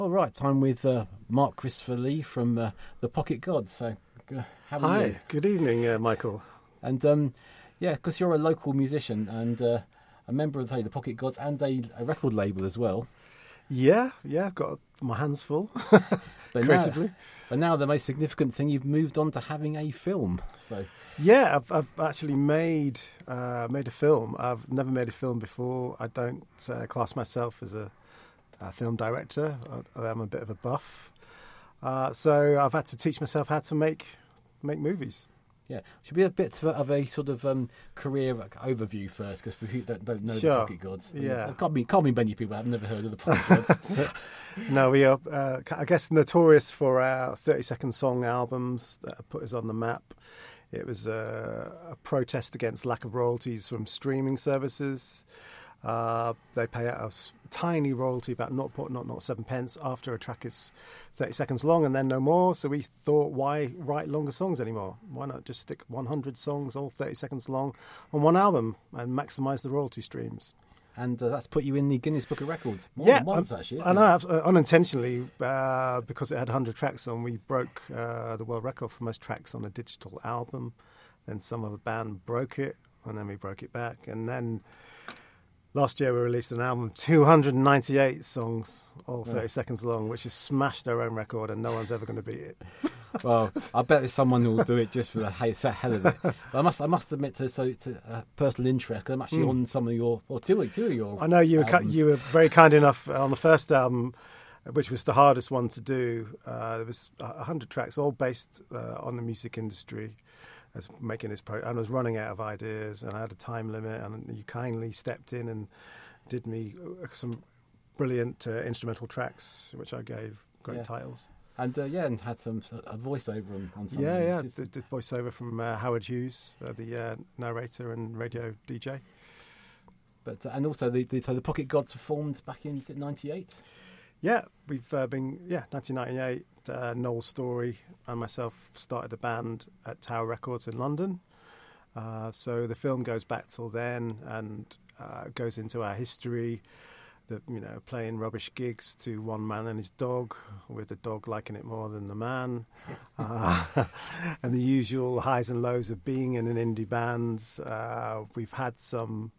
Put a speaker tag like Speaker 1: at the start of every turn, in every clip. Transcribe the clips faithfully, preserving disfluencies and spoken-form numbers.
Speaker 1: All right, I'm with uh, Mark Christopher Lee from uh, the Pocket Gods. So, uh, how are
Speaker 2: Hi,
Speaker 1: you?
Speaker 2: good evening, uh, Michael.
Speaker 1: And um, yeah, because you're a local musician and uh, a member of the, the Pocket Gods and a, a record label as well.
Speaker 2: Yeah, yeah, got my hands full
Speaker 1: But
Speaker 2: creatively.
Speaker 1: Now, but now the most significant thing, you've moved on to having a film. So
Speaker 2: yeah, I've, I've actually made uh, made a film. I've never made a film before. I don't uh, class myself as a, a film director. I, I'm a bit of a buff, uh, so I've had to teach myself how to make make movies.
Speaker 1: yeah, should be a bit of a, of a sort of um, career overview first, because we don't, don't know
Speaker 2: Sure.
Speaker 1: the Pocket Gods.
Speaker 2: Yeah.
Speaker 1: It can't be, can't be many people have never heard of the Pocket Gods.
Speaker 2: No, we are, uh, I guess, notorious for our thirty-second song albums that put us on the map. It was a, a protest against lack of royalties from streaming services. Uh, they pay out a s- tiny royalty, about zero point zero zero seven pence, after a track is thirty seconds long and then no more. So we thought, why write longer songs anymore? Why not just stick one hundred songs, all thirty seconds long, on one album and maximise the royalty streams?
Speaker 1: And uh, that's put you in the Guinness Book of Records. More
Speaker 2: Yeah,
Speaker 1: than once,
Speaker 2: um,
Speaker 1: actually.
Speaker 2: I
Speaker 1: isn't
Speaker 2: know,
Speaker 1: it?
Speaker 2: abs- uh, unintentionally, uh, because it had one hundred tracks on, we broke uh, the world record for most tracks on a digital album. Then some other band broke it, and then we broke it back. And then last year we released an album, two hundred ninety-eight songs, all thirty
Speaker 1: Yeah.
Speaker 2: seconds long, which has smashed our own record, and no one's ever going to beat it.
Speaker 1: Well, I bet there's someone who will do it just for the hey- hell of it. But I must, I must admit to so to uh, personal interest, because I'm actually
Speaker 2: Mm.
Speaker 1: on some of your, or two, two of your.
Speaker 2: I know you were ki-
Speaker 1: albums.
Speaker 2: you were very kind enough on the first album, which was the hardest one to do. Uh, there was a hundred tracks, all based uh, on the music industry. I was making this pro, and I was running out of ideas, and I had a time limit. And you kindly stepped in and did me some brilliant uh, instrumental tracks, which I gave great
Speaker 1: Yeah.
Speaker 2: titles.
Speaker 1: And uh, yeah, and had some a voiceover on, on some.
Speaker 2: Yeah,
Speaker 1: of them,
Speaker 2: yeah.
Speaker 1: which is-
Speaker 2: The, the voiceover from uh, Howard Hughes, uh, the uh, narrator and radio D J.
Speaker 1: But uh, and also the, the so the Pocket Gods were formed back in ninety-eight.
Speaker 2: Yeah, we've uh, been, yeah, nineteen ninety-eight, uh, Noel Story and myself started a band at Tower Records in London. Uh, so the film goes back till then and uh, goes into our history, the, you know, playing rubbish gigs to one man and his dog, with the dog liking it more than the man. Uh, and the usual highs and lows of being in an indie band. Uh, we've had some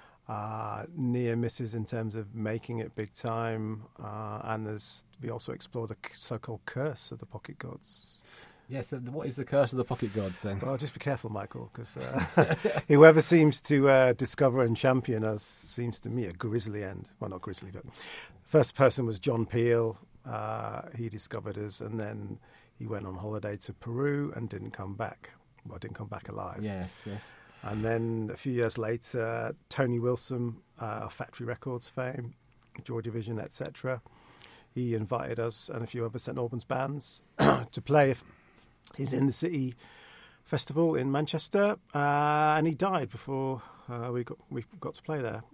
Speaker 2: Uh, near misses in terms of making it big time, uh, and there's we also explore the c- so-called curse of the Pocket Gods.
Speaker 1: Yes. So what is the curse of the Pocket Gods then?
Speaker 2: Well, just be careful, Michael, because uh, whoever seems to uh, discover and champion us seems to me a grisly end. Well, not grisly, but the first person was John Peel. Uh, he discovered us, and then he went on holiday to Peru and didn't come back. Well, didn't come back alive.
Speaker 1: Yes. Yes.
Speaker 2: And then a few years later, Tony Wilson, uh, of Factory Records fame, Joy Division, et cetera, he invited us and a few other Saint Albans bands to play his In the City festival in Manchester, uh, and he died before uh, we got we got to play there.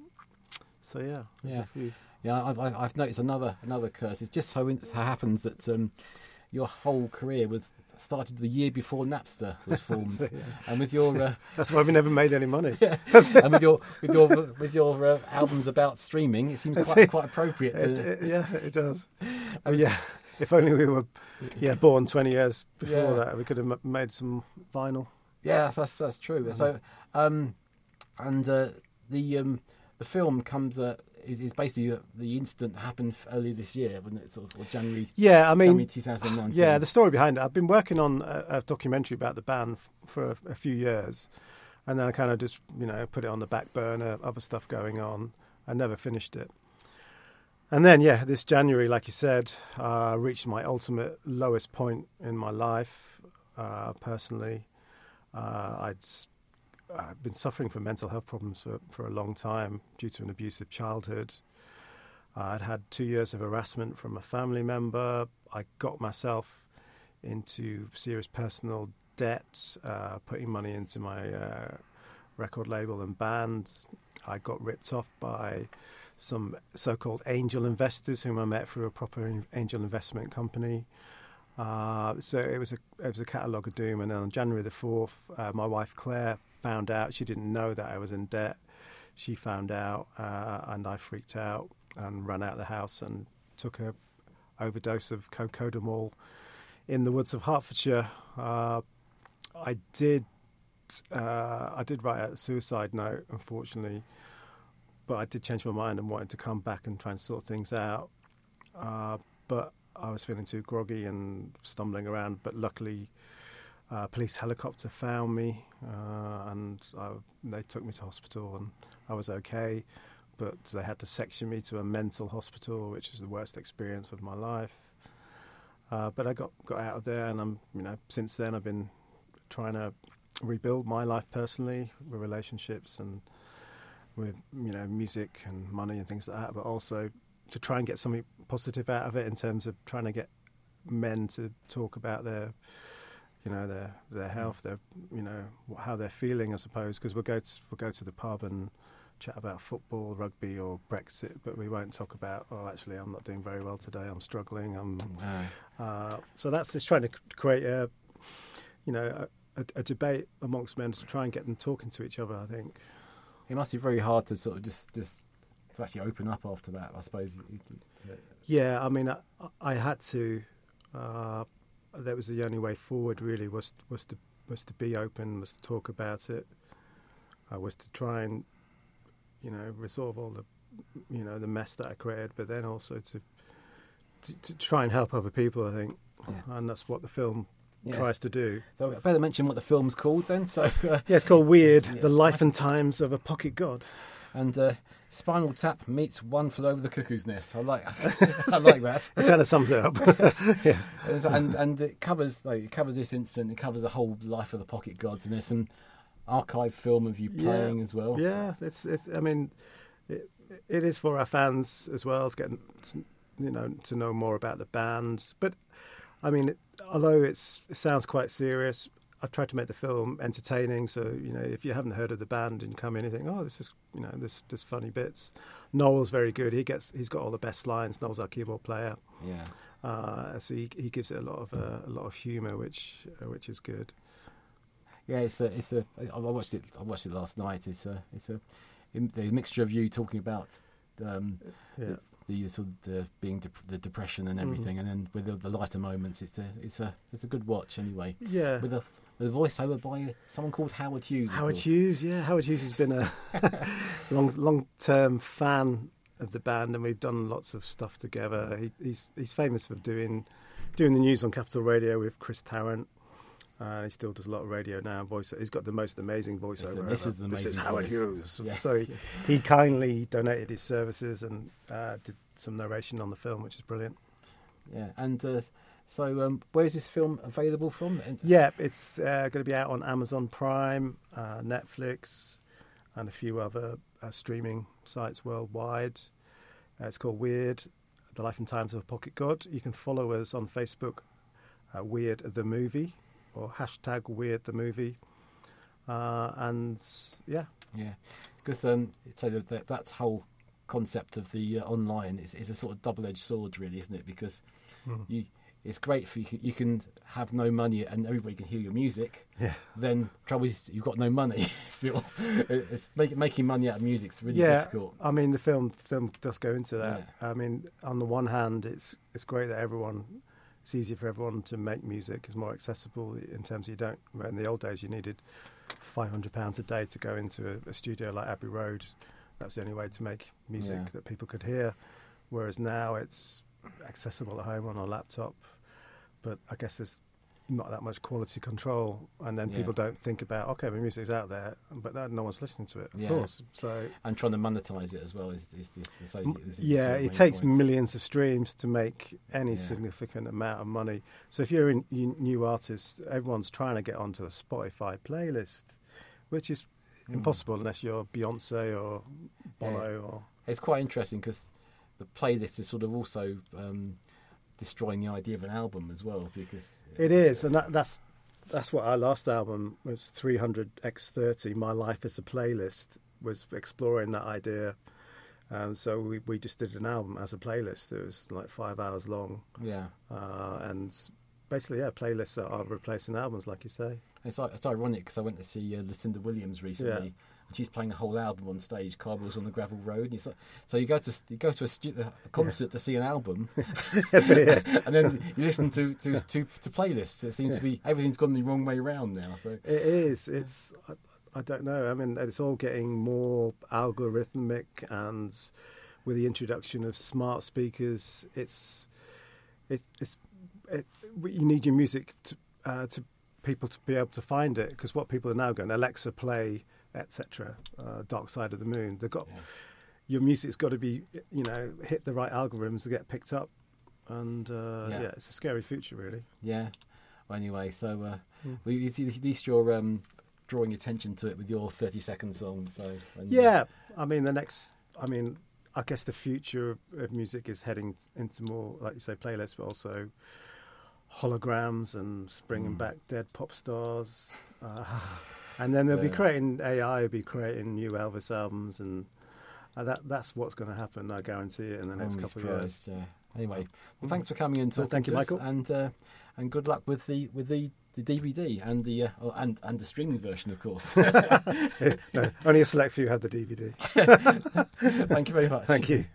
Speaker 2: So yeah, there's
Speaker 1: Yeah.
Speaker 2: a few.
Speaker 1: Yeah, I've, I've I've noticed another another curse. It just so it happens that um, your whole career was started the year before Napster was formed,
Speaker 2: So, yeah.
Speaker 1: and with your uh,
Speaker 2: That's why we never made any money.
Speaker 1: and with your with your with your uh, albums about streaming, it seems quite quite appropriate.
Speaker 2: It,
Speaker 1: To,
Speaker 2: it, yeah, it does. Oh, yeah, if only we were yeah born twenty years before
Speaker 1: Yeah.
Speaker 2: that, we could have m- made some vinyl.
Speaker 1: yeah, that's that's true. So, um, and uh, the um, the film comes uh, is, is basically uh, the incident that happened earlier this year, wasn't it? Sort of, or January.
Speaker 2: Yeah, I
Speaker 1: January
Speaker 2: mean,
Speaker 1: twenty nineteen.
Speaker 2: yeah, the story behind it. I've been working on a, a documentary about the band f- for a, a few years, and then I kind of just you know put it on the back burner, other stuff going on. I never finished it. And then, yeah, this January, like you said, uh, reached my ultimate lowest point in my life, uh, personally. Uh, I'd s- I've been suffering from mental health problems for, for a long time due to an abusive childhood. Uh, I'd had two years of harassment from a family member. I got myself into serious personal debt, uh, putting money into my uh, record label and band. I got ripped off by some so-called angel investors whom I met through a proper in- angel investment company. Uh, so it was a it was a catalogue of doom. And then on January the fourth, uh, my wife Claire found out. She didn't know that I was in debt. She found out, uh, and I freaked out and ran out of the house and took a, overdose of cocodamol in the woods of Hertfordshire. Uh, I did uh, I did write out a suicide note, unfortunately, but I did change my mind and wanted to come back and try and sort things out. Uh, but I was feeling too groggy and stumbling around, but luckily a uh, police helicopter found me uh, and I, they took me to hospital and I was okay, but they had to section me to a mental hospital, which is the worst experience of my life. Uh, but I got, got out of there, and I'm, you know, since then I've been trying to rebuild my life personally with relationships and with, you know, music and money and things like that, but also to try and get something positive out of it in terms of trying to get men to talk about their, you know, their their health, their, you know, how they're feeling, I suppose, because we'll go to, we'll go to the pub and chat about football, rugby or Brexit, but we won't talk about, oh, actually, I'm not doing very well today, I'm struggling. I'm,
Speaker 1: Wow.
Speaker 2: uh, so that's just trying to create a, you know, a, a debate amongst men to try and get them talking to each other, I think.
Speaker 1: It must be very hard to sort of just, just to actually open up after that, I suppose.
Speaker 2: Yeah, I mean, I, I had to. Uh, that was the only way forward, really, was was to was to be open, was to talk about it, uh, was to try and, you know, resolve all the, you know, the mess that I created, but then also to to, to try and help other people, I think,
Speaker 1: Yeah.
Speaker 2: and that's what the film
Speaker 1: Yes.
Speaker 2: tries to do.
Speaker 1: So I better mention what the film's called then. So, uh,
Speaker 2: Yeah, it's called Weird:
Speaker 1: Yeah.
Speaker 2: The Life and Times of a Pocket God.
Speaker 1: and uh, Spinal Tap meets One Flew Over the Cuckoo's Nest. I like, I like that.
Speaker 2: It kind of sums it up. Yeah.
Speaker 1: and and it covers like it covers this incident. It covers the whole life of the Pocket Gods, and there's some archive film of you playing
Speaker 2: Yeah.
Speaker 1: as well.
Speaker 2: Yeah, it's it's. I mean, it, it is for our fans as well to get, you know, to know more about the band. But I mean, it, although it's it sounds quite serious, I've tried to make the film entertaining. So, you know, if you haven't heard of the band and you come in and think, oh, this is, you know, this this funny bits. Noel's very good. He gets he's got all the best lines. Noel's our keyboard player.
Speaker 1: Yeah.
Speaker 2: Uh, so he he gives it a lot of uh, a lot of humour, which uh, which is good.
Speaker 1: Yeah, it's a, it's a. I watched it. I watched it last night. It's a, it's a, the mixture of you talking about, um,
Speaker 2: Yeah.
Speaker 1: the, the sort of the being dep- the depression and everything, and then with the, the lighter moments, it's a, it's a, it's a good watch anyway.
Speaker 2: Yeah.
Speaker 1: With a, with a voiceover by someone called Howard Hughes. of
Speaker 2: Howard
Speaker 1: course.
Speaker 2: Hughes, yeah, Howard Hughes has been a long, long-term fan of the band, and we've done lots of stuff together. He, he's he's famous for doing doing the news on Capital Radio with Chris Tarrant. Uh, he still does a lot of radio now. Voice, he's got the most amazing voiceover.
Speaker 1: This
Speaker 2: ever.
Speaker 1: is the
Speaker 2: This is
Speaker 1: amazing
Speaker 2: Howard
Speaker 1: voice.
Speaker 2: Hughes.
Speaker 1: Yeah.
Speaker 2: So he, he kindly donated his services and uh, did some narration on the film, which is brilliant.
Speaker 1: Yeah, and uh, so um, where is this film available from? And-
Speaker 2: Yeah, it's uh, going to be out on Amazon Prime, uh, Netflix, and a few other uh, streaming sites worldwide. Uh, it's called Weird: The Life and Times of a Pocket God. You can follow us on Facebook, uh, Weird the Movie, or hashtag Weird the Movie. Uh, and yeah,
Speaker 1: Yeah, because um, so that, that that whole concept of the uh, online is, is a sort of double-edged sword, really, isn't it? Because
Speaker 2: Mm.
Speaker 1: you, it's great if you can, you can have no money and everybody can hear your music.
Speaker 2: yeah,
Speaker 1: Then trouble is you've got no money. Still, it's make, making money out of music's really
Speaker 2: yeah.
Speaker 1: difficult.
Speaker 2: I mean, the film film does go into that.
Speaker 1: Yeah.
Speaker 2: I mean, on the one hand, it's it's great that everyone. It's easier for everyone to make music. It's more accessible in terms of you don't. In the old days, you needed five hundred pounds a day to go into a, a studio like Abbey Road. That's the only way to make music
Speaker 1: Yeah.
Speaker 2: that people could hear. Whereas now it's accessible at home on a laptop. But I guess there's not that much quality control, and then
Speaker 1: Yeah.
Speaker 2: people don't think about, okay, my music's out there, but that, no one's listening to it. Of
Speaker 1: Yeah.
Speaker 2: course, so.
Speaker 1: And trying to monetize it as well is, is, is, is, is, is, is
Speaker 2: Yeah,
Speaker 1: sort of
Speaker 2: it
Speaker 1: main
Speaker 2: takes
Speaker 1: point.
Speaker 2: millions of streams to make any
Speaker 1: Yeah.
Speaker 2: significant amount of money. So if you're a you- new artist, everyone's trying to get onto a Spotify playlist, which is
Speaker 1: Mm.
Speaker 2: impossible unless you're Beyonce or Bono or...
Speaker 1: It's quite interesting because the playlist is sort of also um, destroying the idea of an album as well. Because
Speaker 2: It is, and that, that's that's what our last album was, three hundred by thirty, My Life as a Playlist, was exploring that idea. Um, so we, we just did an album as a playlist. It was like five hours long.
Speaker 1: yeah,
Speaker 2: Uh, and basically, yeah, playlists are, are replacing albums, like you say.
Speaker 1: it's it's ironic because I went to see uh, Lucinda Williams recently, and she's playing a whole album on stage. Cardboard's on the gravel road. And it's like, so you go to you go to a, stu- a concert yeah. to see an album,
Speaker 2: Yes, yeah.
Speaker 1: and then you listen to to to, to playlists. It seems
Speaker 2: Yeah.
Speaker 1: to be everything's gone the wrong way round now. So
Speaker 2: It is. It's. I, I don't know. I mean, it's all getting more algorithmic, and with the introduction of smart speakers, it's it, it's it, you need your music to uh, to people to be able to find it, because what people are now going, Alexa play, et cetera. Uh, Dark Side of the Moon. They've got
Speaker 1: yeah.
Speaker 2: your music's got to be, you know, hit the right algorithms to get picked up, and uh,
Speaker 1: Yeah.
Speaker 2: yeah, it's a scary future, really.
Speaker 1: yeah. Well, anyway, so uh,
Speaker 2: Mm.
Speaker 1: well, you- at least you're um, drawing attention to it with your thirty second song. So and, uh,
Speaker 2: Yeah, I mean the next. I mean, I guess the future of, of music is heading into more, like you say, playlists, but also holograms and bringing
Speaker 1: Mm.
Speaker 2: back dead pop stars. Uh, and then they'll be
Speaker 1: Yeah.
Speaker 2: creating A I, will be creating new Elvis albums, and uh, that that's what's going to happen. I guarantee it in the next
Speaker 1: I'm
Speaker 2: couple of years.
Speaker 1: surprised, yeah. Anyway, well, thanks for coming in and
Speaker 2: No,
Speaker 1: talking
Speaker 2: thank you,
Speaker 1: to us,
Speaker 2: Michael.
Speaker 1: and uh, and good luck with the with the, the D V D and the uh, oh, and and the streaming version, of course.
Speaker 2: No, only a select few have the D V D.
Speaker 1: Thank you very much.
Speaker 2: Thank you.